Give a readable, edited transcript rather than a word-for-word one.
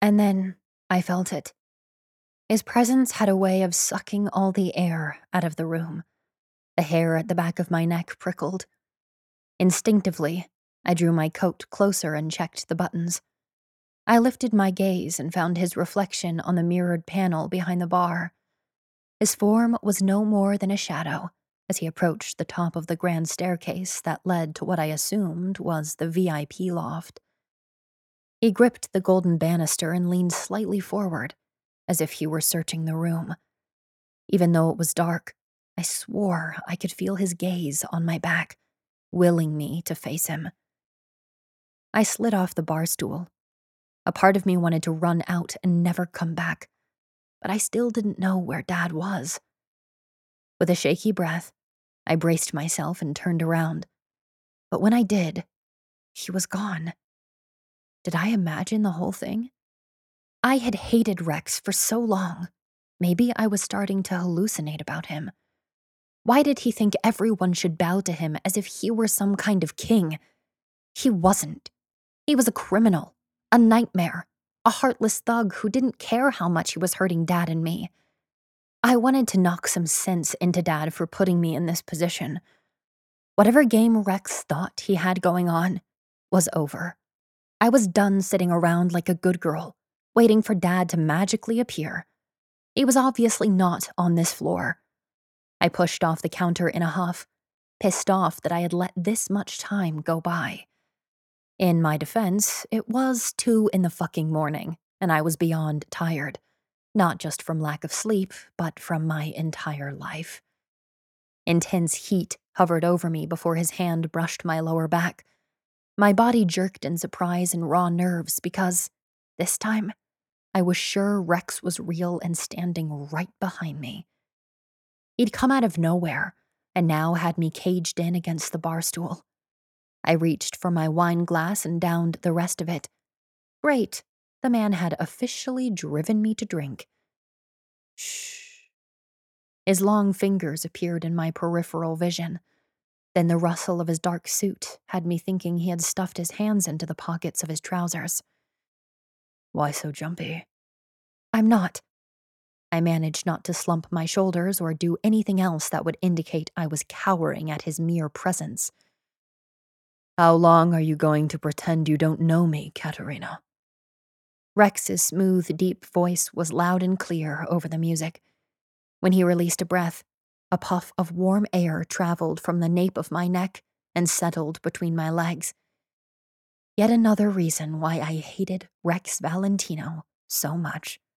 And then I felt it. His presence had a way of sucking all the air out of the room. The hair at the back of my neck prickled. Instinctively, I drew my coat closer and checked the buttons. I lifted my gaze and found his reflection on the mirrored panel behind the bar. His form was no more than a shadow as he approached the top of the grand staircase that led to what I assumed was the VIP loft. He gripped the golden banister and leaned slightly forward, as if he were searching the room. Even though it was dark, I swore I could feel his gaze on my back, willing me to face him. I slid off the bar stool. A part of me wanted to run out and never come back, but I still didn't know where Dad was. With a shaky breath, I braced myself and turned around. But when I did, he was gone. Did I imagine the whole thing? I had hated Rex for so long. Maybe I was starting to hallucinate about him. Why did he think everyone should bow to him as if he were some kind of king? He wasn't. He was a criminal, a nightmare, a heartless thug who didn't care how much he was hurting Dad and me. I wanted to knock some sense into Dad for putting me in this position. Whatever game Rex thought he had going on was over. I was done sitting around like a good girl, waiting for Dad to magically appear. He was obviously not on this floor. I pushed off the counter in a huff, pissed off that I had let this much time go by. In my defense, it was 2 in the fucking morning, and I was beyond tired. Not just from lack of sleep, but from my entire life. Intense heat hovered over me before his hand brushed my lower back. My body jerked in surprise and raw nerves because, this time, I was sure Rex was real and standing right behind me. He'd come out of nowhere, and now had me caged in against the bar stool. I reached for my wine glass and downed the rest of it. Great, the man had officially driven me to drink. Shh. His long fingers appeared in my peripheral vision. Then the rustle of his dark suit had me thinking he had stuffed his hands into the pockets of his trousers. Why so jumpy? I'm not. I managed not to slump my shoulders or do anything else that would indicate I was cowering at his mere presence. How long are you going to pretend you don't know me, Katerina? Rex's smooth, deep voice was loud and clear over the music. When he released a breath, a puff of warm air traveled from the nape of my neck and settled between my legs. Yet another reason why I hated Rex Valentino so much.